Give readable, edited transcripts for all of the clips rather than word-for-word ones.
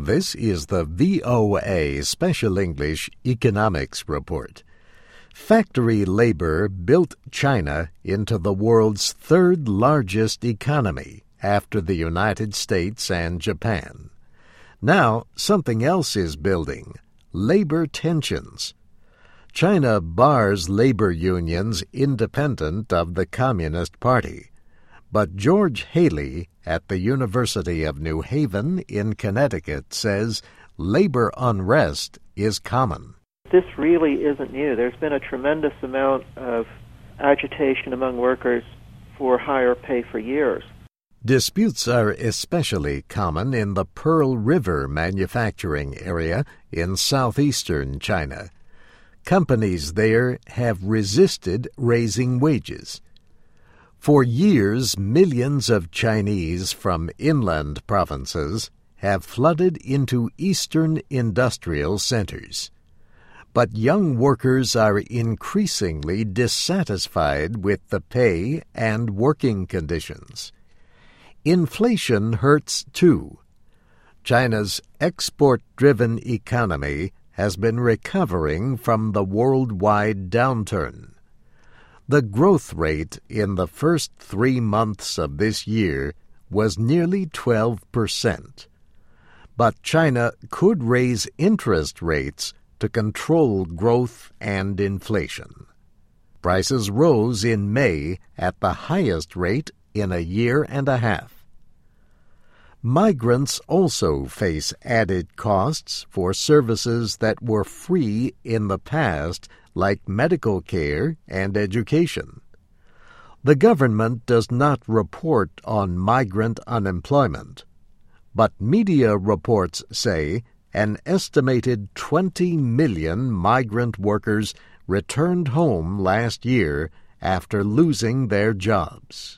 This is the VOA Special English Economics Report. Factory labor built China into the world's third largest economy after the United States and Japan. Now, something else is building: labor tensions. China bars labor unions independent of the Communist Party. But George Haley at the University of New Haven in Connecticut says labor unrest is common. This really isn't new. There's been a tremendous amount of agitation among workers for higher pay for years. Disputes are especially common in the Pearl River manufacturing area in southeastern China. Companies there have resisted raising wages. For years, millions of Chinese from inland provinces have flooded into eastern industrial centers. But young workers are increasingly dissatisfied with the pay and working conditions. Inflation hurts too. China's export-driven economy has been recovering from the worldwide downturn. The growth rate in the first 3 months of this year was nearly 12%. But China could raise interest rates to control growth and inflation. Prices rose in May at the highest rate in a year and a half. Migrants also face added costs for services that were free in the past, like medical care and education. The government does not report on migrant unemployment, but media reports say an estimated 20 million migrant workers returned home last year after losing their jobs.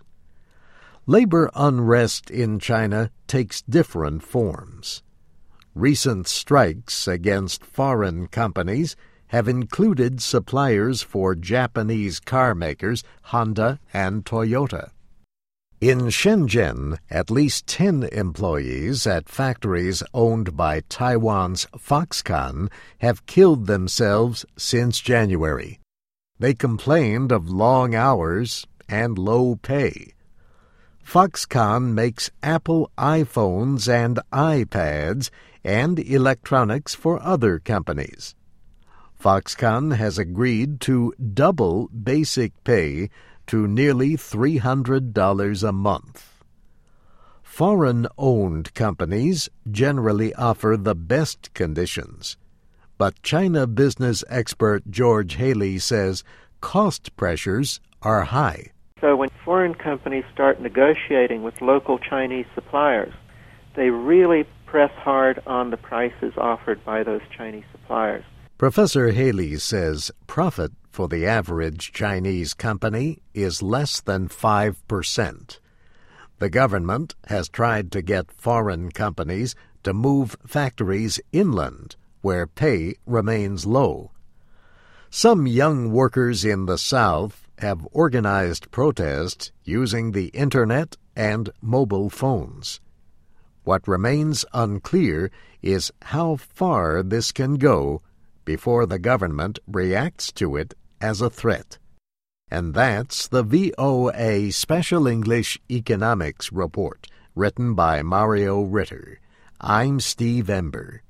Labor unrest in China takes different forms. Recent strikes against foreign companies have included suppliers for Japanese car makers Honda and Toyota. In Shenzhen, at least 10 employees at factories owned by Taiwan's Foxconn have killed themselves since January. They complained of long hours and low pay. Foxconn makes Apple iPhones and iPads and electronics for other companies. Foxconn has agreed to double basic pay to nearly $300 a month. Foreign-owned companies generally offer the best conditions, but China business expert George Haley says cost pressures are high. So when foreign companies start negotiating with local Chinese suppliers, they really press hard on the prices offered by those Chinese suppliers. Professor Haley says profit for the average Chinese company is less than 5%. The government has tried to get foreign companies to move factories inland, where pay remains low. Some young workers in the South have organized protests using the Internet and mobile phones. What remains unclear is how far this can go before the government reacts to it as a threat. And that's the VOA Special English Economics Report, written by Mario Ritter. I'm Steve Ember.